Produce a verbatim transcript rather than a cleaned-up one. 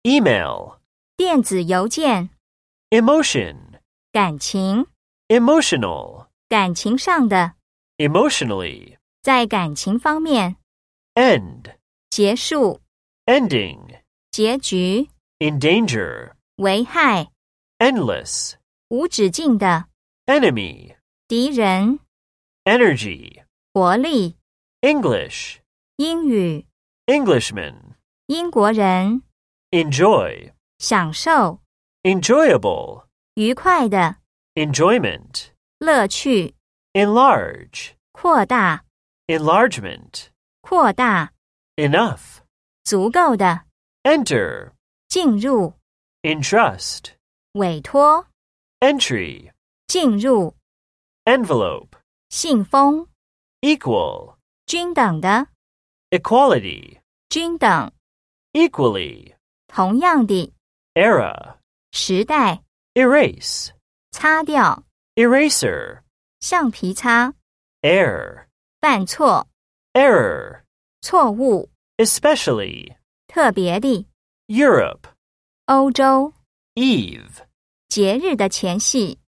email, 电子邮件。 emotion, 感情， emotional, 感情上的， emotionally, 在感情方面。 end, 结束， ending, 结局， in danger, 危害， endless, 无止境的， enemy, 敌人， energy, 活力， English, 英语， Englishman, 英国人， enjoy, 享受， enjoyable, 愉快的， enjoyment, 乐趣， enlarge, 扩大， enlargement, 扩大， enough, 足够的， enter, 进入， entrust, 委托， entry, 进入， envelope, 信封， equal, 均等的， equality, 均等， equally, 同样的， era, 时代， erase, 擦掉， eraser, 橡皮擦， err, 犯错， error, 错误， especially, 特别的， Europe, 欧洲， eve. 节日的前夕。